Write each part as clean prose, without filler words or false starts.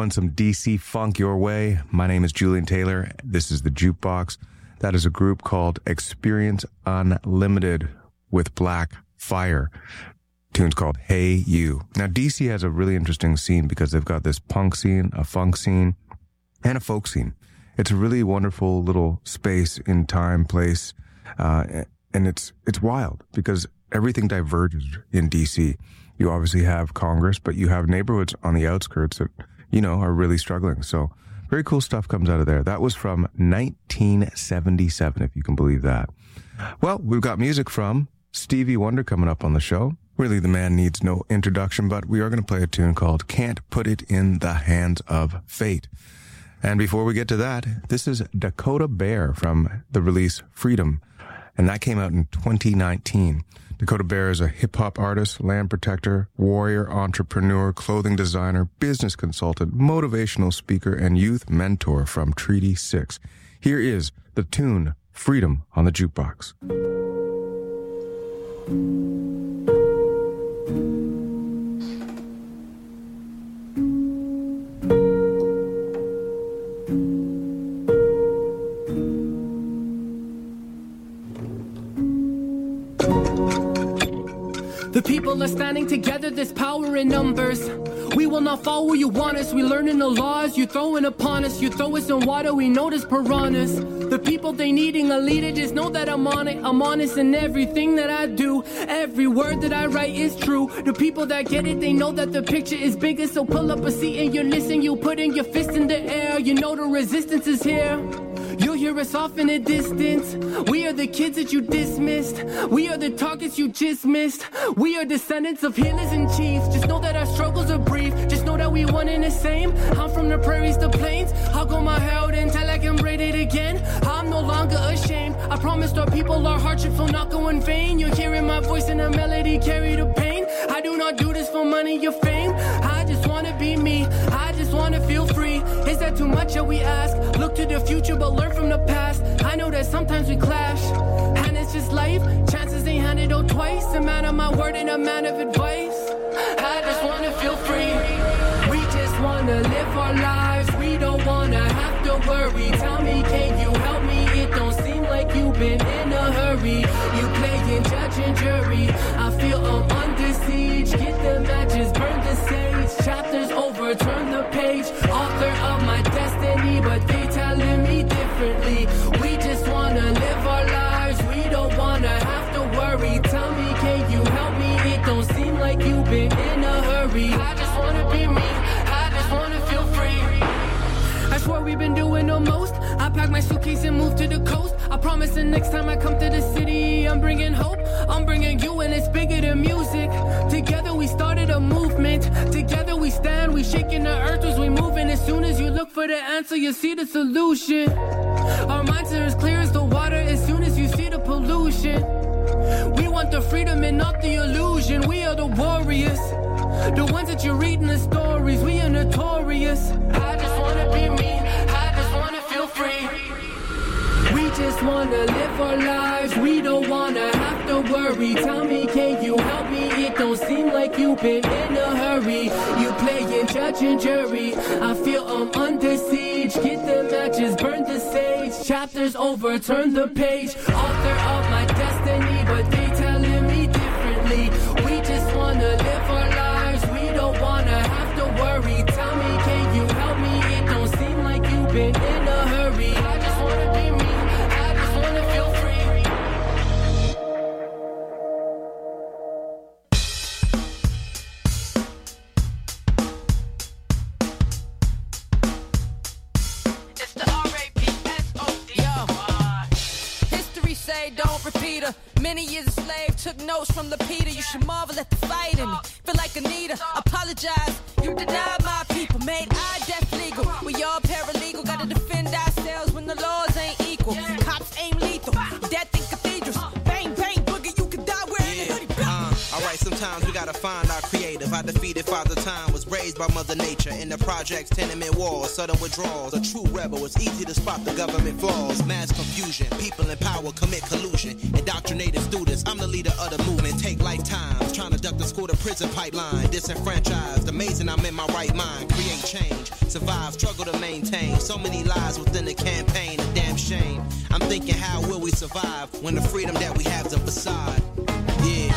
throwing some DC funk your way. My name is Julian Taylor. This is the Jukebox. That is a group called Experience Unlimited with Black Fire. Tune's called Hey You. Now, DC has a really interesting scene because they've got this punk scene, a funk scene, and a folk scene. It's a really wonderful little space in time, place, and it's wild because everything diverges in DC. You obviously have Congress, but you have neighborhoods on the outskirts that, you know, are really struggling. So very cool stuff comes out of there. That was from 1977, if you can believe that. Well, we've got music from Stevie Wonder coming up on the show. Really, the man needs no introduction, but we are going to play a tune called Can't Put It in the Hands of Fate. And before we get to that, this is Dakota Bear from the release Freedom, and that came out in 2019. Dakota Bear is a hip-hop artist, land protector, warrior, entrepreneur, clothing designer, business consultant, motivational speaker, and youth mentor from Treaty 6. Here is the tune Freedom on the Jukebox. The people are standing together, there's power in numbers. We will not fall where you want us. We learning the laws you throwing upon us. You throw us in water, we notice piranhas. The people they needing a leader, just know that I'm on it. I'm honest in everything that I do. Every word that I write is true. The people that get it, they know that the picture is bigger. So pull up a seat and you listen. You put in your fist in the air. You know the resistance is here. You'll hear us off in the distance. We are the kids that you dismissed. We are the targets you just missed. We are descendants of healers and chiefs. Just know that our struggles are brief. Just know that we one and the same. I'm from the prairies to plains. I'll go my hair out until I can braid it again. I'm no longer ashamed. I promised our people our hardships will not go in vain. You're hearing my voice in a melody, carry the pain. I do not do this for money or fame. I just wanna be me. I just wanna feel free. Is that too much that we ask? Look to the future but learn from the past. I know that sometimes we clash, and it's just life. Chances ain't handed out twice. A man of my word and a man of advice. I just wanna feel free. We just wanna live our lives. We don't wanna have to worry. Tell me, can you help me? It don't seem like you've been in a hurry. You playing judge and jury. I feel I'm under siege. Get the matches, burn the sage. Chapters over, turn the page. Author of my destiny, but they telling me differently. We just wanna live our lives. We don't wanna have to worry. Tell me, can you help me? It don't seem like you've been in a hurry. I just wanna be me. I just wanna feel free. That's what we've been doing the most. I pack my suitcase and move to the coast. I promise the next time I come to the city, I'm bringing hope. I'm bringing you, and it's bigger than music. Together we started a movement. Together we stand, we shaking the earth as we moving. As soon as you look for the answer, you see the solution. Our minds are as clear as the water as soon as you see the pollution. We want the freedom and not the illusion. We are the warriors, the ones that you read in the stories. We are notorious. I just wanna be me. I just wanna feel free. We just wanna live our lives. We don't wanna have to worry. Tell me, can you help me? It don't seem like you've been in a hurry. You playing judge and jury. I feel I'm under siege. Get the matches, burn the sage. Chapters over, turn the page. Author of my destiny, but they telling me differently. We just wanna live our lives. We don't wanna have to worry. Tell me, can you help me? It don't seem like you've been in a hurry. I just wanna be me. I just wanna feel free. It's the R-A-P-S-O-D. History say don't repeat her. Many years a slave, took notes from the Peter. You should marvel at the fight in me. Feel like Anita, apologize. You denied my people, made I death legal. We all paralegal, gotta defend ourselves when the laws ain't equal. Cops aim lethal, death in cathedrals. Bang, bang, boogie, you can die wearing a hoodie. Alright, sometimes we gotta find our creative. I defeated Father Time, was raised by Mother Nature. In the projects, tenement walls, sudden withdrawals. A true rebel, it's easy to spot the government flaws. Mass confusion, people in power commit collusion. Indoctrinated students, I'm the leader of the movement. Take lifetimes, trying to Conduct the school to prison pipeline. Disenfranchised, amazing I'm in my right mind. Create change, survive, struggle to maintain. So many lies within the campaign, a damn shame. I'm thinking, how will we survive when the freedom that we have's a facade? Yeah.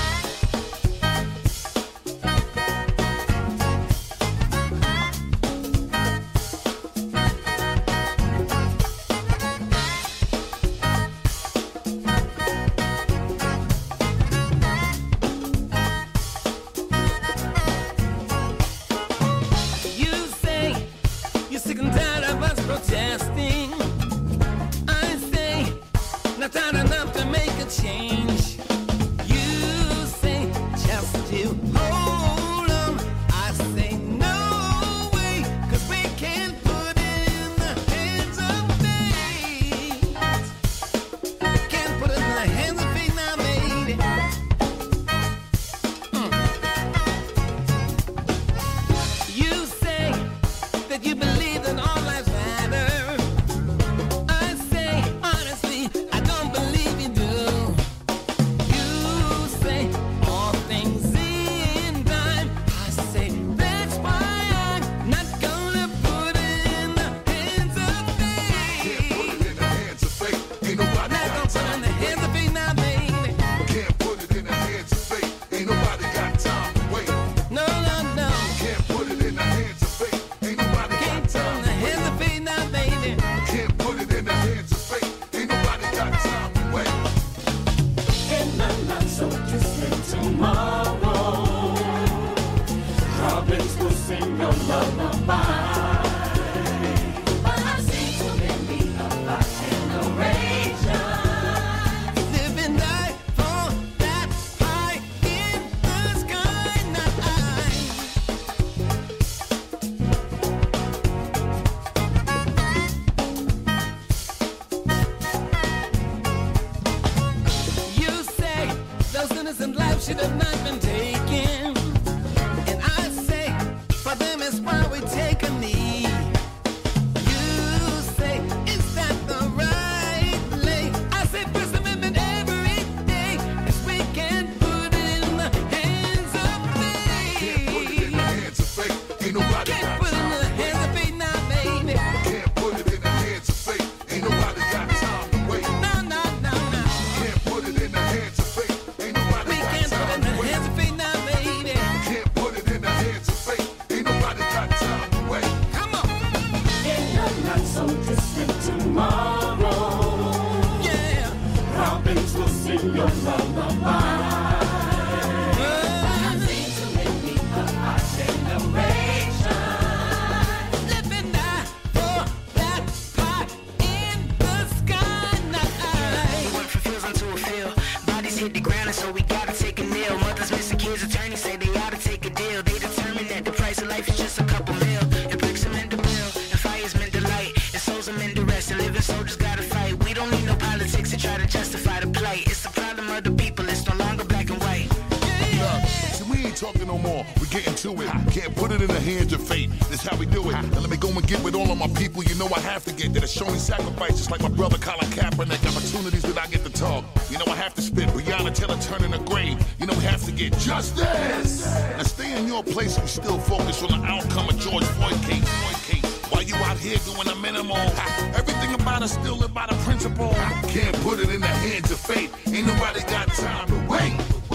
Showing sacrifice, just like my brother Colin Kaepernick. Opportunities that I get to talk. You know I have to spit. Breonna Taylor turning a grave. You know we have to get justice. Now stay in your place and still focus on the outcome of George Floyd case. While you out here doing the minimal, everything about us still live by the principle. Can't put it in the hands of fate. Ain't nobody got time to wait.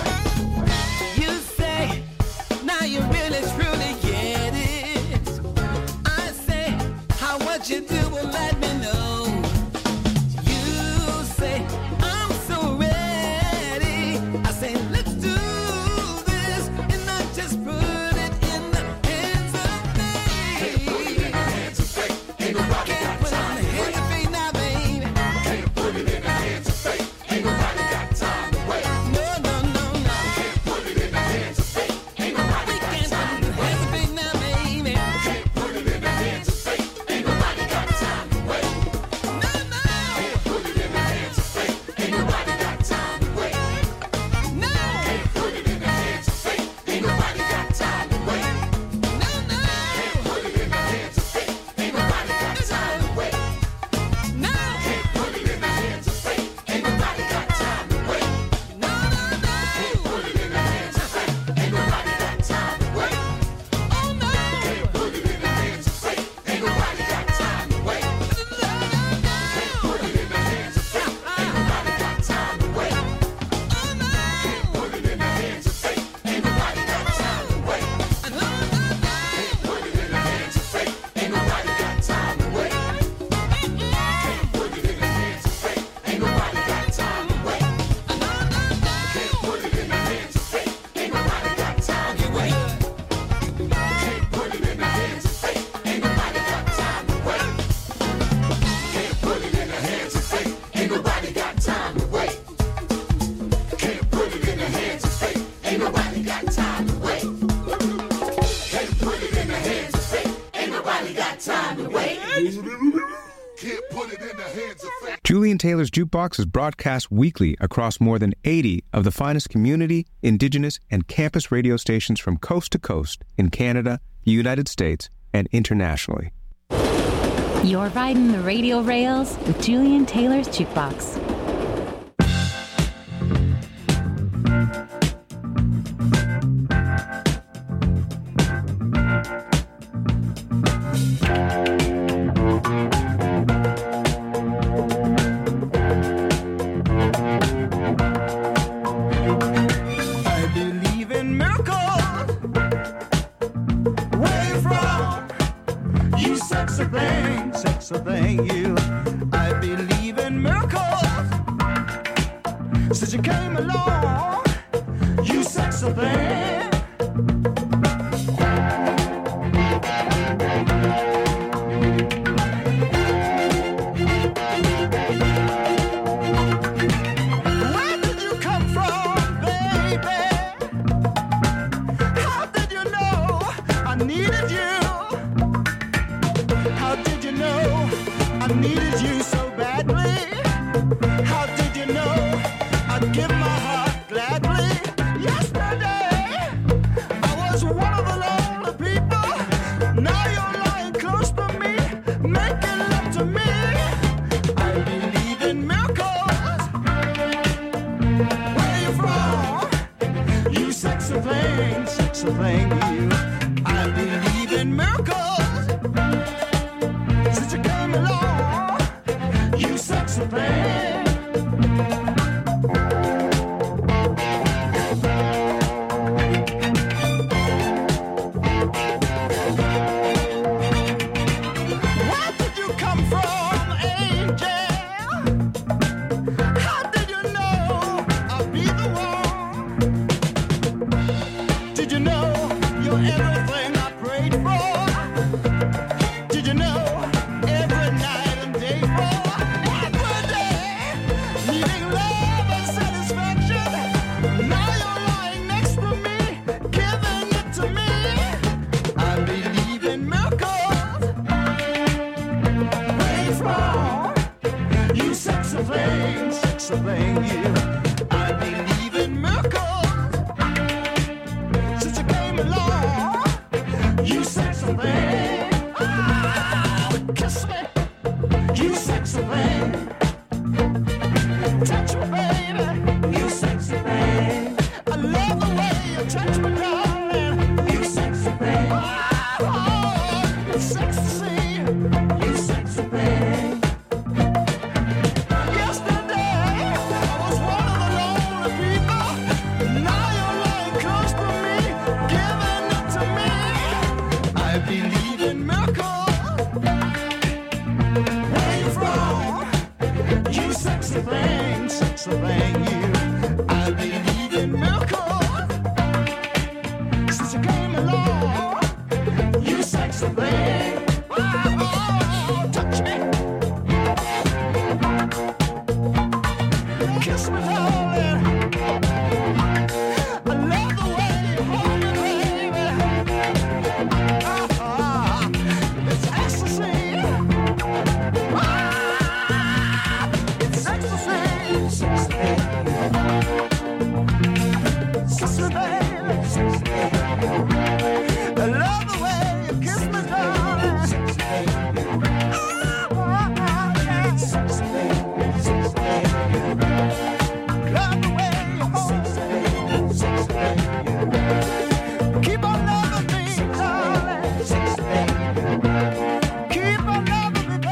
You say, now you really truly get it. I say, how what you do will let me know. You say, I'm so ready. I say, let's do this and not just put it in the hands of fate. Can't put it in the hands of fate. Ain't nobody got time to wait. Can't put it in the hands of fate. Ain't nobody got time to wait. No, no, Julian Taylor's Jukebox is broadcast weekly across more than 80 of the finest community, indigenous, and campus radio stations from coast to coast in Canada, the United States, and internationally. You're riding the radio rails with Julian Taylor's Jukebox. Sexy thing, you. I believe in miracles. Since you came along, you sexy thing. Where did you come from, baby? How did you know I needed you? How did you know I needed you so badly? How did you know I'd give my heart gladly? Yesterday, I was one of the lonely people. Now you're lying close to me, making love to me. I believe in miracles. Where you from? You sexy thing, you. I believe in miracles. Since you came along, you sexy thing. Where did you come from, angel? How did you know I'd be the one? Did you know you're everything I prayed for? Did you know? Sexy thing, you. I believe in miracles. Since you came along, you sexy thing. Oh, kiss me, you sexy thing. Touch me, baby, you sexy thing. I love the way you touch me, darling. You sexy thing. Oh, it's sexy to see you sexy thing. Sexy thing, you. I believe in miracles. Since you came along, you sexy thing. Oh, touch me, kiss me, darling. I love the way you hold me, baby. It's ecstasy. It's ecstasy. Sexy baby. I love the way you kiss me, darling. Sexy baby. Love the way you hold me. Keep on loving me, darling. Keep on loving me,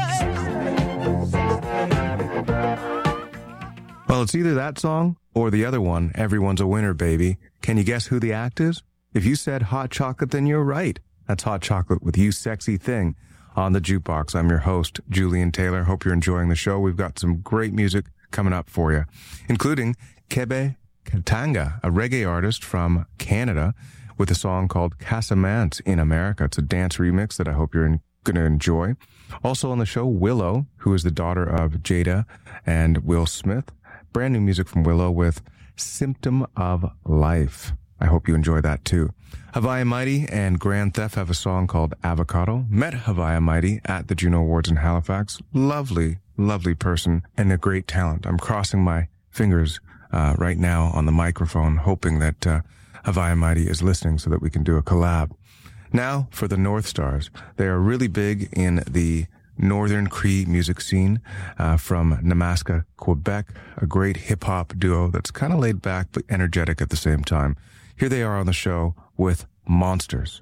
baby. Well, it's either that song or the other one, Everyone's a Winner, Baby. Can you guess who the act is? If you said Hot Chocolate, then you're right. That's Hot Chocolate with You Sexy Thing on the Jukebox. I'm your host, Julian Taylor. Hope you're enjoying the show. We've got some great music coming up for you, including Kebe Katanga, a reggae artist from Canada, with a song called Casamance in America. It's a dance remix that I hope you're going to enjoy. Also on the show, Willow, who is the daughter of Jada and Will Smith. Brand new music from Willow with Symptom of Life. I hope you enjoy that too. Hawaii Mighty and Grand Theft have a song called Avocado. Met Hawaii Mighty at the Juno Awards in Halifax. Lovely, lovely person and a great talent. I'm crossing my fingers right now on the microphone, hoping that Havaya Mighty is listening so that we can do a collab. Now for the North Stars. They are really big in the Northern Cree music scene from Namaska, Quebec, a great hip-hop duo that's kind of laid back but energetic at the same time. Here they are on the show with Monsters.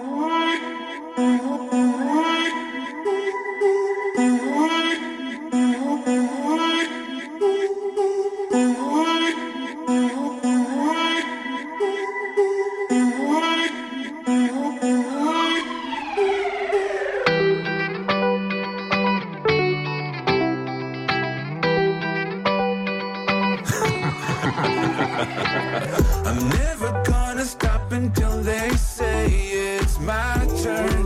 I'm never gonna stop until they say it's my turn.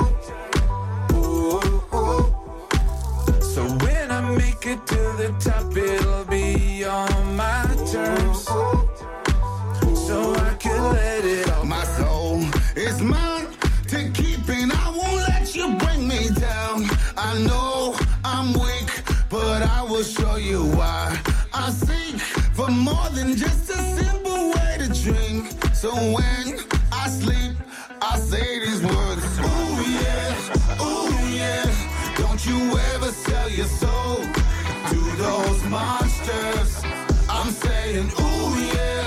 So when I make it to the top, it'll be on my terms. So I can let it all. My soul is mine to keep, and I won't let you bring me down. I know I'm weak, but I will show you why. I seek for more than just a simple way to drink. So when I sleep, I say these words. Ooh yeah, don't you ever sell your soul to those monsters. I'm saying ooh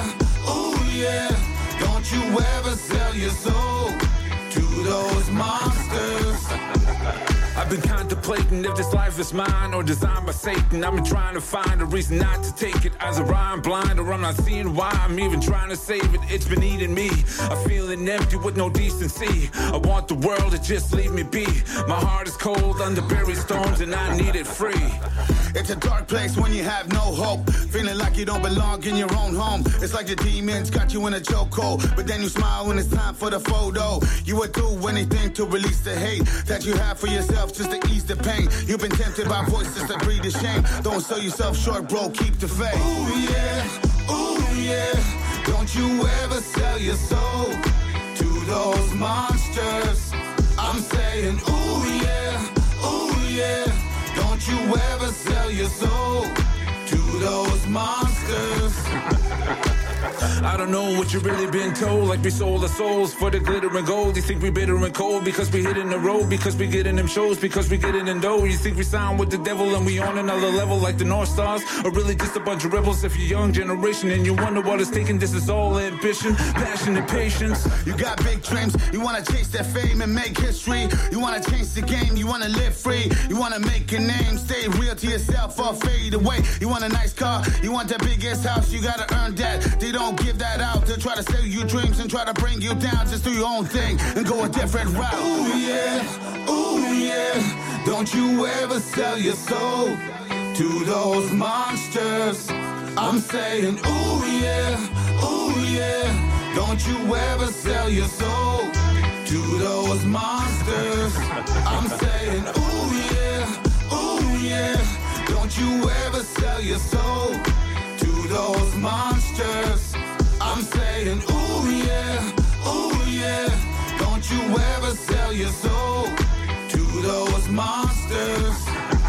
yeah, don't you ever sell your soul to those monsters. I've been contemplating if this life is mine or designed by Satan. I've been trying to find a reason not to take it. Either I'm blind or I'm not seeing why I'm even trying to save it. It's been eating me. I'm feeling empty with no decency. I want the world to just leave me be. My heart is cold under buried stones and I need it free. It's a dark place when you have no hope. Feeling like you don't belong in your own home. It's like the demons got you in a chokehold. But then you smile when it's time for the photo. You would do anything to release the hate that you have for yourself just to ease the pain. You've been tempted by voices that breed the shame. Don't sell yourself short, bro, keep the faith. Ooh yeah, don't you ever sell your soul to those monsters. I'm saying ooh yeah, don't you ever sell your soul to those monsters. I don't know what you really been told. Like we sold our souls for the glitter and gold. You think we bitter and cold because we hitting the road, because we getting them shows, because we getting in dough. You think we sound with the devil and we on another level like the North Stars, or really just a bunch of rebels if you're young generation and you wonder what it's taking. This is all ambition, passion and patience. You got big dreams, you wanna chase that fame and make history. You wanna change the game, you wanna live free. You wanna make a name, stay real to yourself or fade away. You want a nice car, you want the biggest house, you gotta earn that. They don't give that out. They'll try to sell you dreams and try to bring you down. Just do your own thing and go a different route. Ooh yeah, don't you ever sell your soul to those monsters. I'm saying ooh yeah, don't you ever sell your soul to those monsters. I'm saying ooh yeah, don't you ever sell your soul to those monsters. I'm saying ooh yeah, don't you ever sell your soul to those monsters.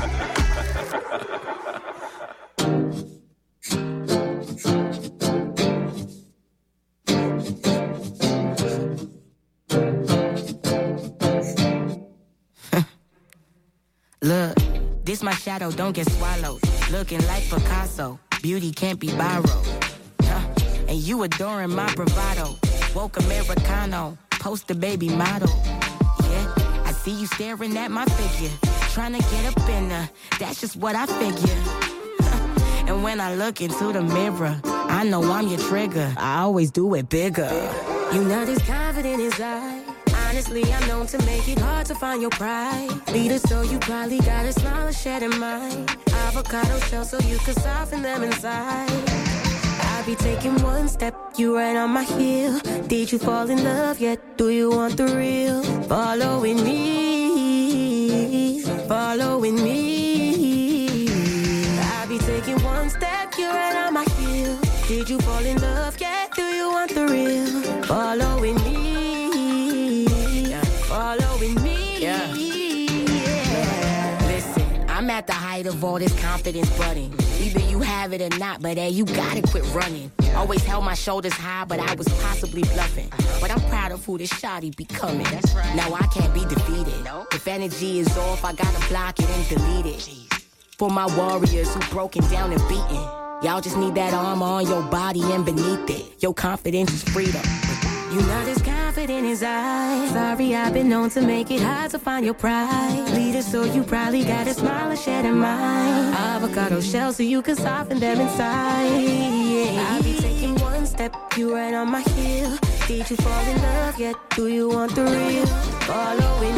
Look, this my shadow, don't get swallowed. Looking like Picasso, beauty can't be borrowed. And you adoring my bravado. Woke Americano, poster baby model. Yeah, I see you staring at my figure. Trying to get up in there, that's just what I figure. And when I look into the mirror, I know I'm your trigger. I always do it bigger. You know this confident inside. Honestly, I'm known to make it hard to find your pride. Leader, so you probably got a smile shed in mine. Avocado shell so you can soften them inside. I be taking one step, you right on my heel. Did you fall in love yet? Do you want the real? Following me, following me. I be taking one step, you right on my heel. Did you fall in love yet? Do you want the real? Following me, following me. Yeah. Listen, I'm at the height sight of all this confidence budding. Either you have it or not, but hey, you gotta quit running. Always held my shoulders high, but I was possibly bluffing. But I'm proud of who this shawty becoming. Now I can't be defeated. If energy is off, I gotta block it and delete it. For my warriors who broken down and beaten. Y'all just need that armor on your body and beneath it. Your confidence is freedom. You not as confident as I. Sorry, I've been known to make it hard to find your pride. Leader, so you probably got a smile and shed in mine. Avocado shells so you can soften them inside. Yeah. I'll be taking one step, you right on my heel. Did you fall in love yet? Do you want the real? Following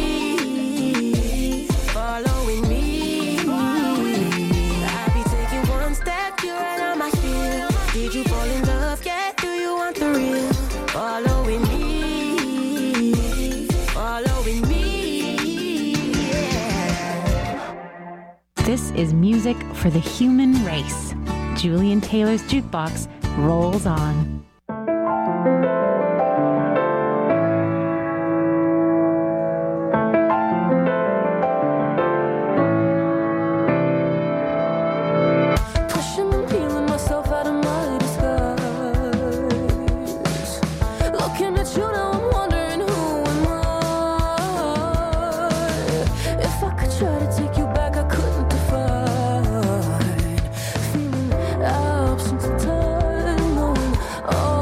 me, following me. I'll be taking one step, you right on my heel. Did you fall in love yet? Do you want the real? Following me, following me, yeah. This is music for the human race. Julian Taylor's Jukebox rolls on. Oh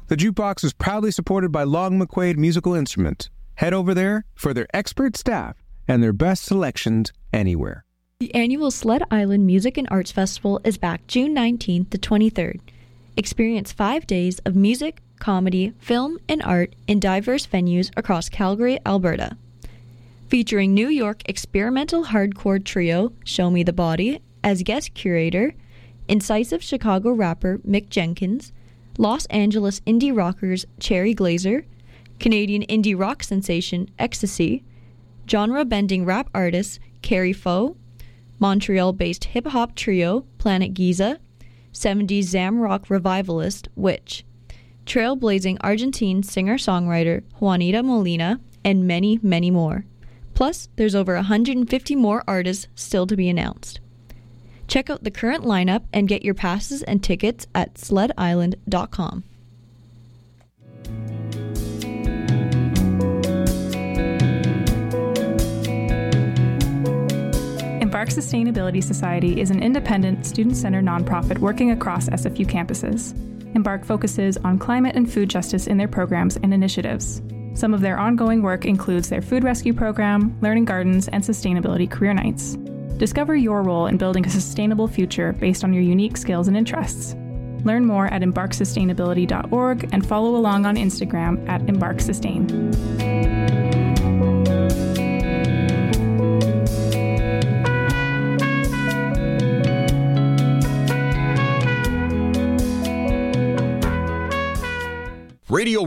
The Jukebox is proudly supported by Long McQuaid Musical Instruments. Head over there for their expert staff and their best selections anywhere. The annual Sled Island Music and Arts Festival is back June 19th to 23rd. Experience 5 days of music, comedy, film, and art in diverse venues across Calgary, Alberta. Featuring New York experimental hardcore trio Show Me the Body as guest curator, incisive Chicago rapper Mick Jenkins, Los Angeles indie rockers Cherry Glazer, Canadian indie rock sensation Ecstasy, genre-bending rap artists Carrie Foe, Montreal-based hip-hop trio Planet Giza, 70s Zam rock revivalist Witch, trailblazing Argentine singer-songwriter Juanita Molina, and many, many more. Plus, there's over 150 more artists still to be announced. Check out the current lineup and get your passes and tickets at sledisland.com. Embark Sustainability Society is an independent, student-centered nonprofit working across SFU campuses. Embark focuses on climate and food justice in their programs and initiatives. Some of their ongoing work includes their food rescue program, learning gardens, and sustainability career nights. Discover your role in building a sustainable future based on your unique skills and interests. Learn more at embarksustainability.org and follow along on Instagram at embarksustain. Radio